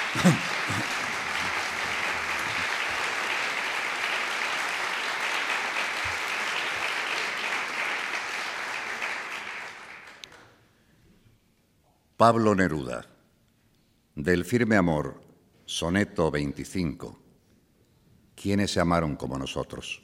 Pablo Neruda, del firme amor, soneto 25. ¿Quiénes se amaron como nosotros?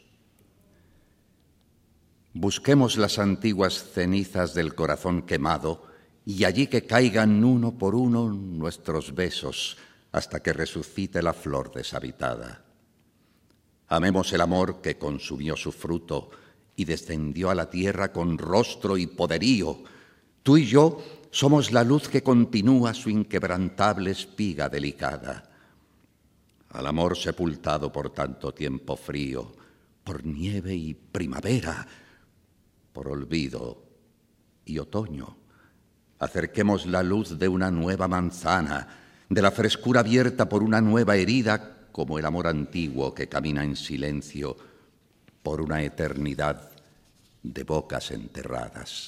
Busquemos las antiguas cenizas del corazón quemado y allí que caigan uno por uno nuestros besos hasta que resucite la flor deshabitada. Amemos el amor que consumió su fruto y descendió a la tierra con rostro y poderío. Tú y yo somos la luz que continúa su inquebrantable espiga delicada. Al amor sepultado por tanto tiempo frío, por nieve y primavera, por olvido y otoño, acerquemos la luz de una nueva manzana, de la frescura abierta por una nueva herida, como el amor antiguo que camina en silencio por una eternidad de bocas enterradas.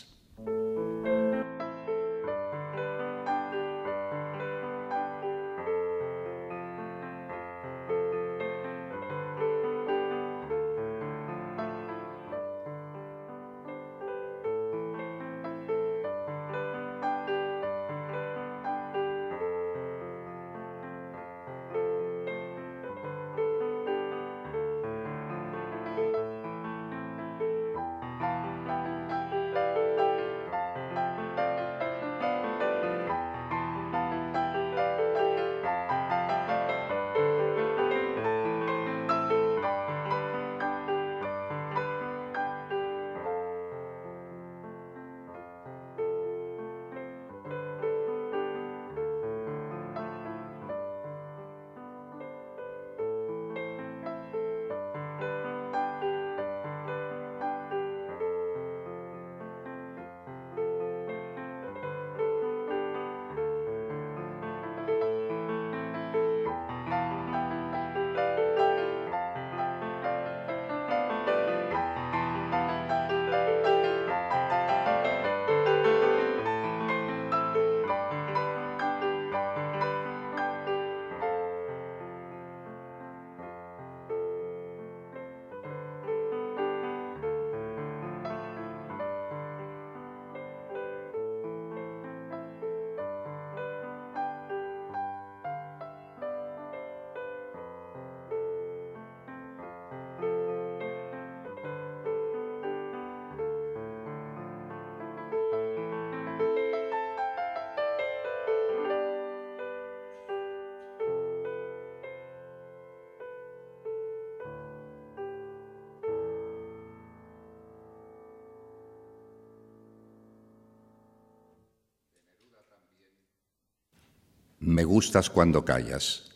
Me gustas cuando callas.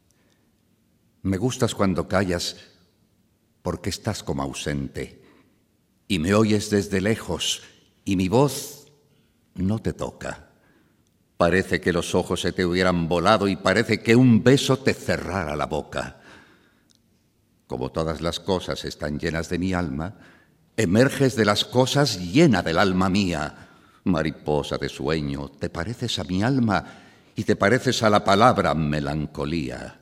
Me gustas cuando callas porque estás como ausente y me oyes desde lejos y mi voz no te toca. Parece que los ojos se te hubieran volado y parece que un beso te cerrara la boca. Como todas las cosas están llenas de mi alma, emerges de las cosas llena del alma mía. Mariposa de sueño, te pareces a mi alma y te pareces a la palabra melancolía.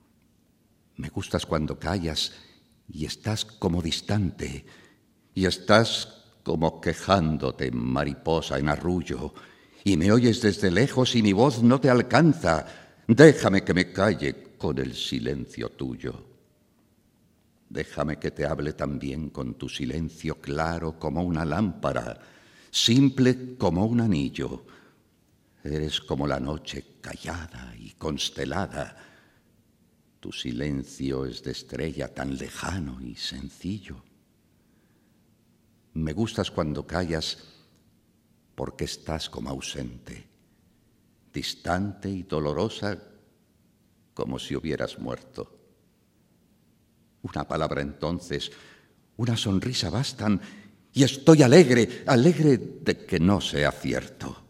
Me gustas cuando callas y estás como distante, y estás como quejándote, mariposa en arrullo, y me oyes desde lejos y mi voz no te alcanza. Déjame que me calle con el silencio tuyo. Déjame que te hable también con tu silencio claro como una lámpara, simple como un anillo. Eres como la noche callada y constelada. Tu silencio es de estrella tan lejano y sencillo. Me gustas cuando callas porque estás como ausente, distante y dolorosa como si hubieras muerto. Una palabra entonces, una sonrisa bastan y estoy alegre, alegre de que no sea cierto.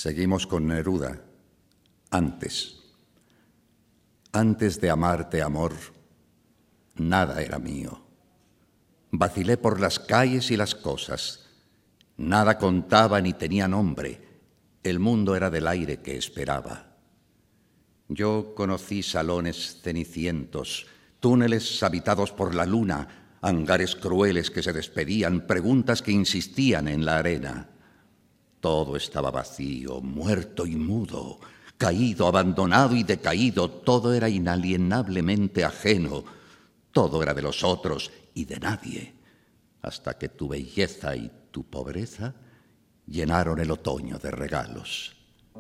Seguimos con Neruda. Antes. Antes de amarte, amor, nada era mío. Vacilé por las calles y las cosas. Nada contaba ni tenía nombre. El mundo era del aire que esperaba. Yo conocí salones cenicientos, túneles habitados por la luna, hangares crueles que se despedían, preguntas que insistían en la arena. Todo estaba vacío, muerto y mudo, caído, abandonado y decaído. Todo era inalienablemente ajeno. Todo era de los otros y de nadie, hasta que tu belleza y tu pobreza llenaron el otoño de regalos.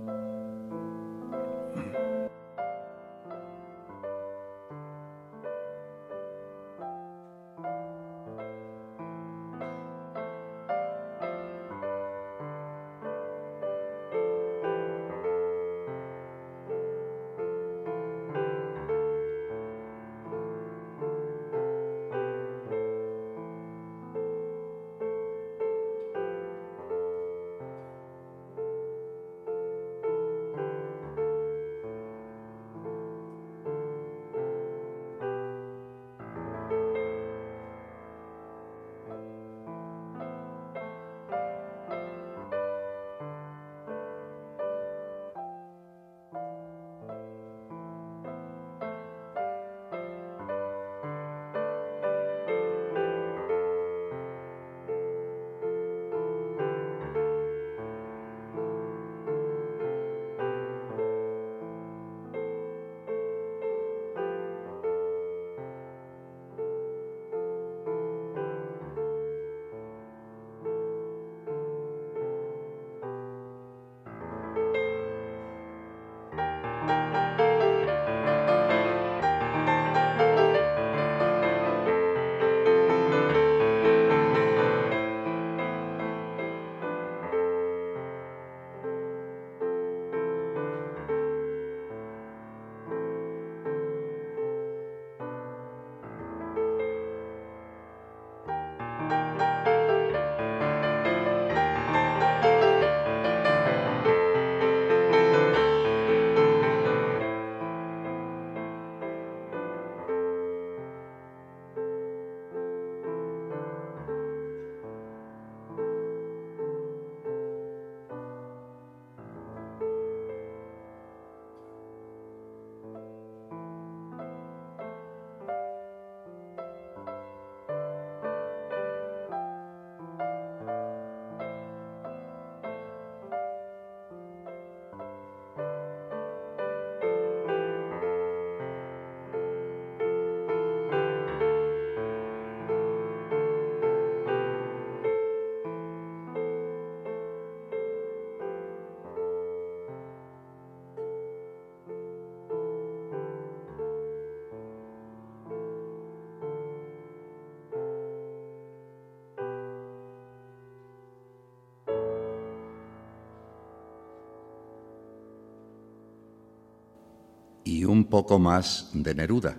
Y un poco más de Neruda,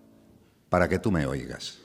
para que tú me oigas.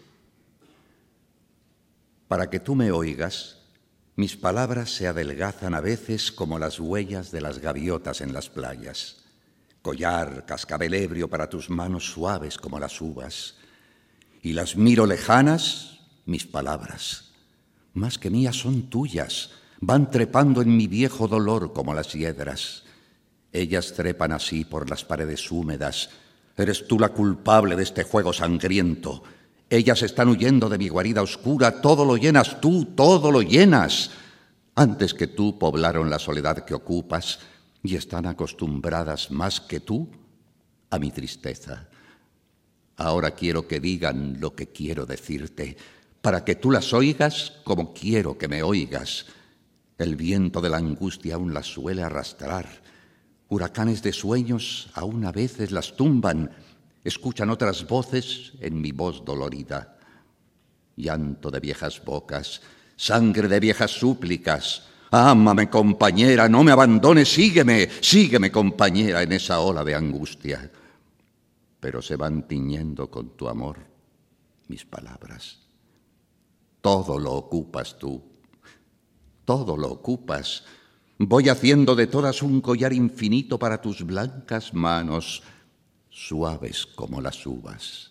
Para que tú me oigas, mis palabras se adelgazan a veces como las huellas de las gaviotas en las playas. Collar, cascabel ebrio para tus manos suaves como las uvas. Y las miro lejanas, mis palabras. Más que mías son tuyas, van trepando en mi viejo dolor como las hiedras. Ellas trepan así por las paredes húmedas. Eres tú la culpable de este juego sangriento. Ellas están huyendo de mi guarida oscura. Todo lo llenas tú, todo lo llenas. Antes que tú poblaron la soledad que ocupas y están acostumbradas más que tú a mi tristeza. Ahora quiero que digan lo que quiero decirte, para que tú las oigas como quiero que me oigas. El viento de la angustia aún las suele arrastrar. Huracanes de sueños aún a veces las tumban, escuchan otras voces en mi voz dolorida. Llanto de viejas bocas, sangre de viejas súplicas. Ámame, compañera, no me abandones, sígueme, sígueme, compañera, en esa ola de angustia. Pero se van tiñendo con tu amor mis palabras. Todo lo ocupas tú, todo lo ocupas. Voy haciendo de todas un collar infinito para tus blancas manos, suaves como las uvas.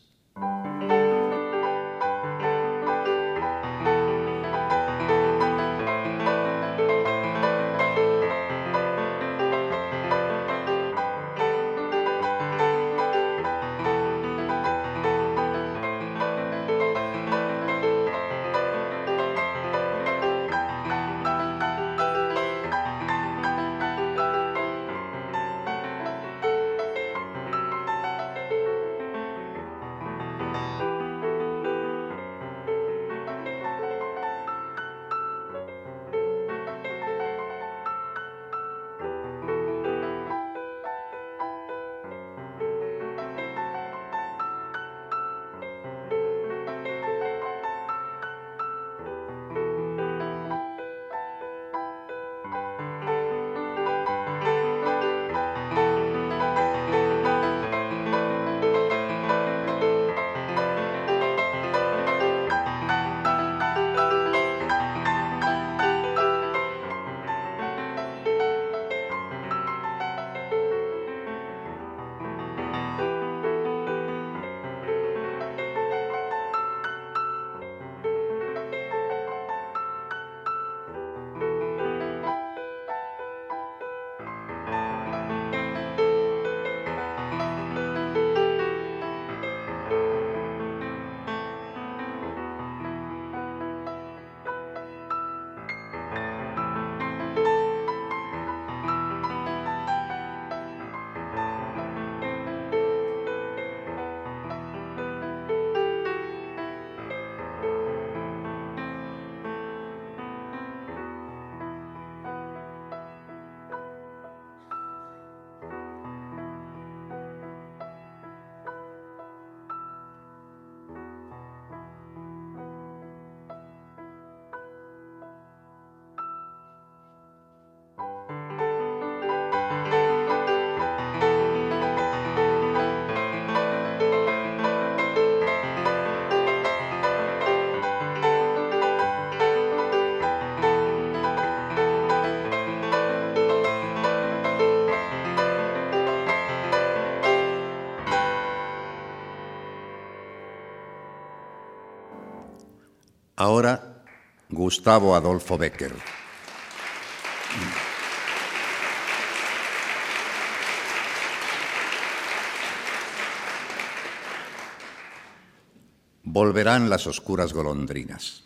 Ahora, Gustavo Adolfo Bécquer. Volverán las oscuras golondrinas.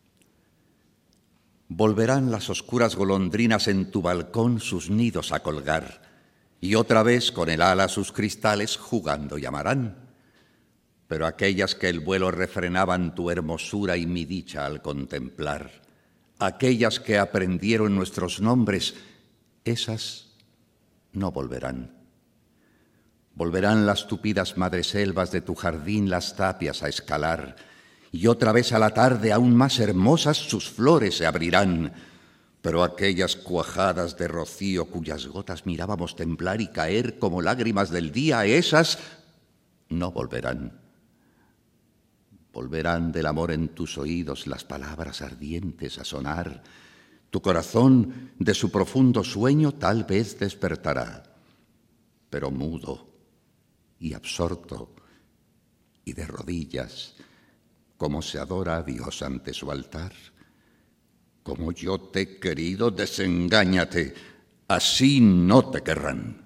Volverán las oscuras golondrinas en tu balcón sus nidos a colgar, y otra vez con el ala sus cristales jugando llamarán. Pero aquellas que el vuelo refrenaban tu hermosura y mi dicha al contemplar, aquellas que aprendieron nuestros nombres, esas no volverán. Volverán las tupidas madreselvas de tu jardín las tapias a escalar, y otra vez a la tarde aún más hermosas sus flores se abrirán. Pero aquellas cuajadas de rocío cuyas gotas mirábamos temblar y caer como lágrimas del día, esas no volverán. Volverán del amor en tus oídos las palabras ardientes a sonar. Tu corazón de su profundo sueño tal vez despertará, pero mudo y absorto y de rodillas, como se adora a Dios ante su altar. Como yo te he querido, desengáñate, así no te querrán.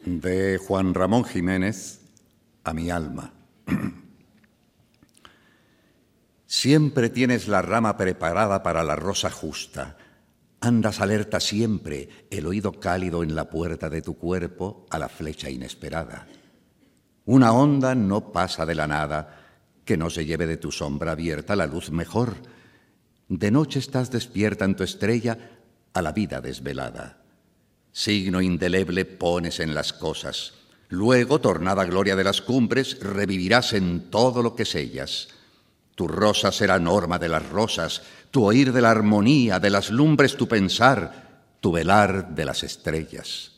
De Juan Ramón Jiménez a mi alma. Siempre tienes la rama preparada para la rosa justa. Andas alerta siempre, el oído cálido en la puerta de tu cuerpo a la flecha inesperada. Una onda no pasa de la nada, que no se lleve de tu sombra abierta la luz mejor. De noche estás despierta en tu estrella a la vida desvelada. Signo indeleble pones en las cosas. Luego, tornada gloria de las cumbres, revivirás en todo lo que sellas. Tu rosa será norma de las rosas, tu oír de la armonía, de las lumbres tu pensar, tu velar de las estrellas.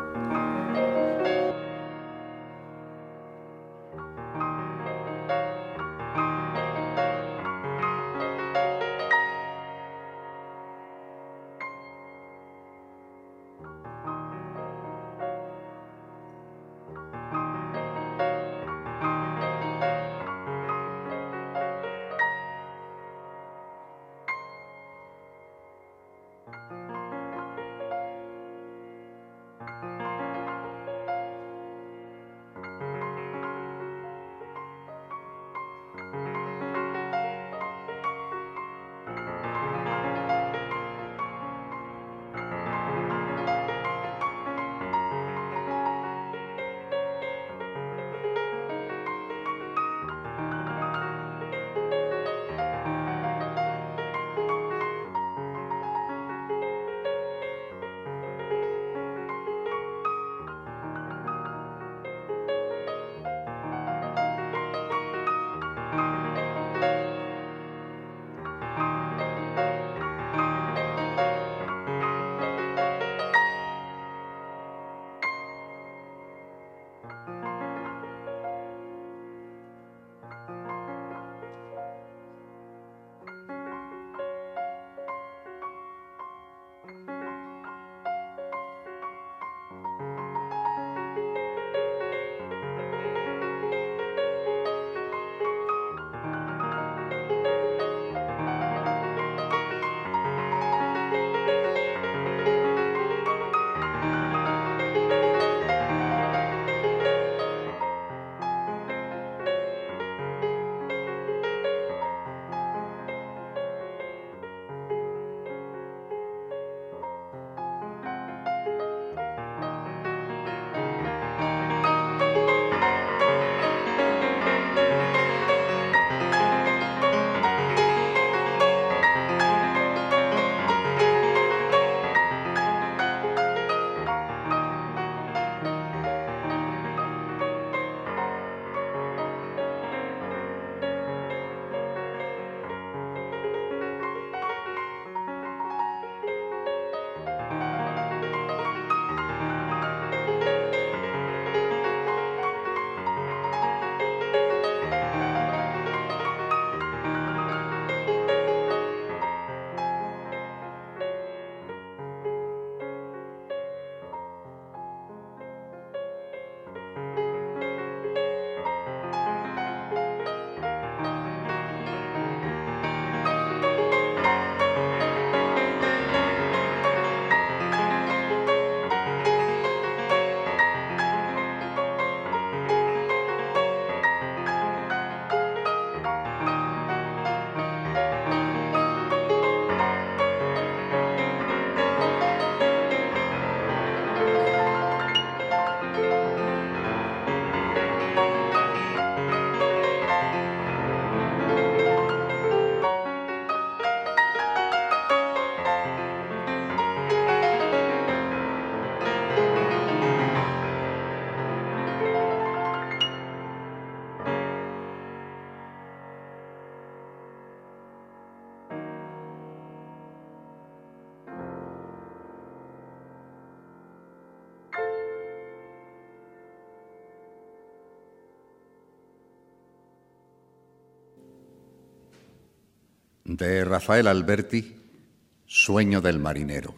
De Rafael Alberti, Sueño del marinero.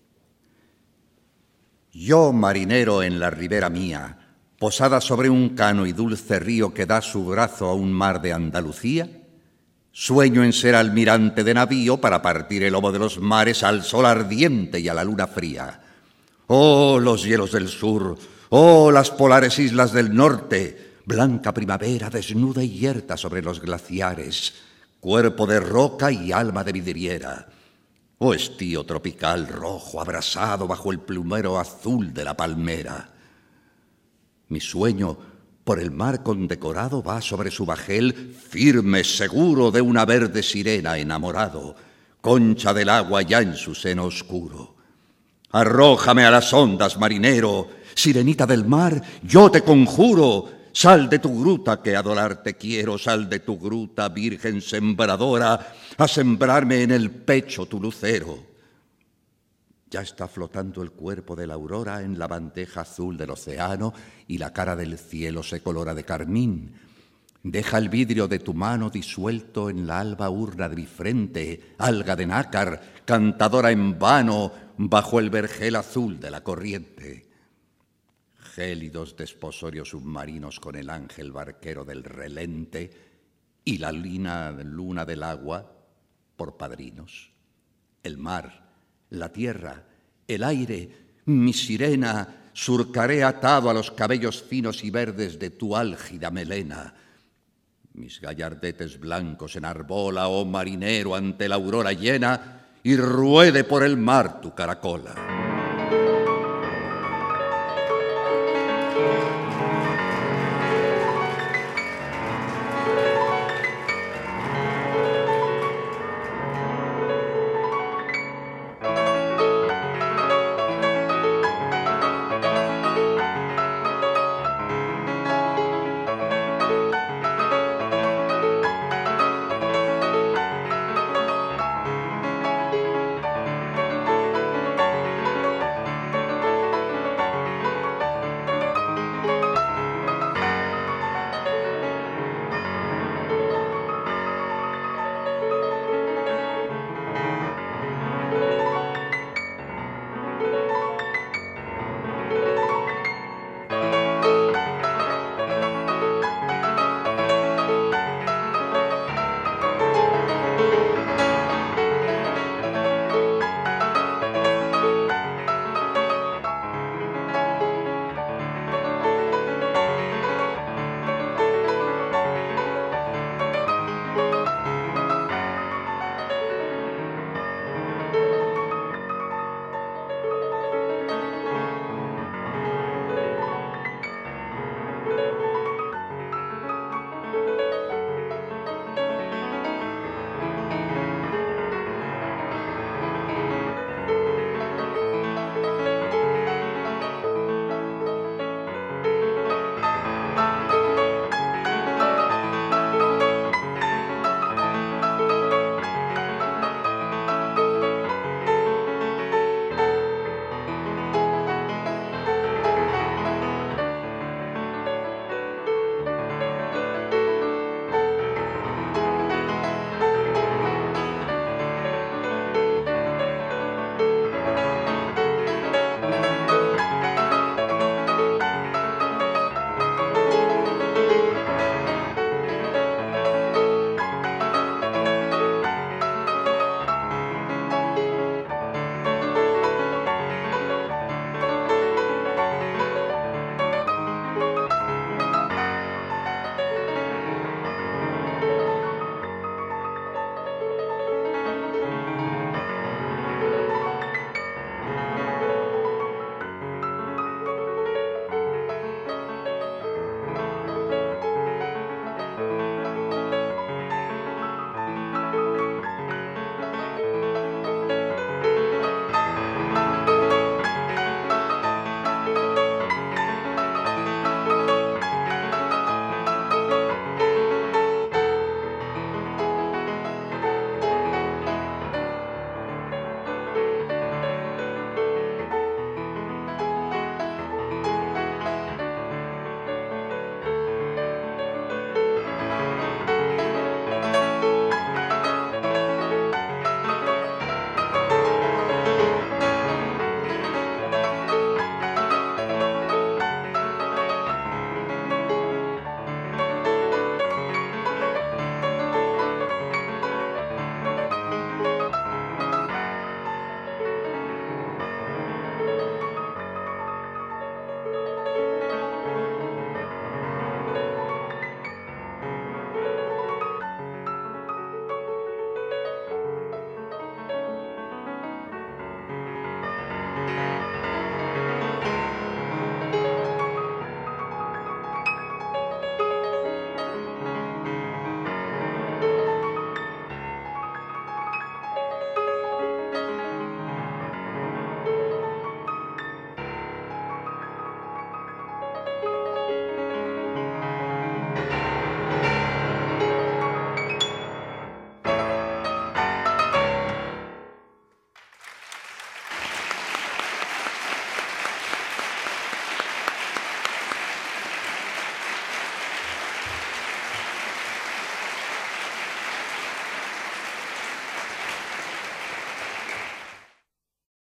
Yo, marinero en la ribera mía, posada sobre un cano y dulce río que da su brazo a un mar de Andalucía, sueño en ser almirante de navío para partir el lomo de los mares al sol ardiente y a la luna fría. Oh, los hielos del sur, Oh, las polares islas del norte, blanca primavera desnuda y yerta sobre los glaciares, cuerpo de roca y alma de vidriera. Oh, estío tropical rojo abrasado bajo el plumero azul de la palmera. Mi sueño por el mar condecorado va sobre su bajel firme, seguro de una verde sirena enamorado, concha del agua ya en su seno oscuro. Arrójame a las ondas, marinero, sirenita del mar, yo te conjuro. Sal de tu gruta que adorarte quiero, sal de tu gruta, virgen sembradora, a sembrarme en el pecho tu lucero. Ya está flotando el cuerpo de la aurora en la bandeja azul del océano y la cara del cielo se colora de carmín. Deja el vidrio de tu mano disuelto en la alba urna de mi frente, alga de nácar, cantadora en vano bajo el vergel azul de la corriente. Gélidos desposorios submarinos con el ángel barquero del relente y la luna del agua por padrinos. El mar, la tierra, el aire, mi sirena, surcaré atado a los cabellos finos y verdes de tu álgida melena. Mis gallardetes blancos enarbola, oh marinero, ante la aurora llena, y ruede por el mar tu caracola.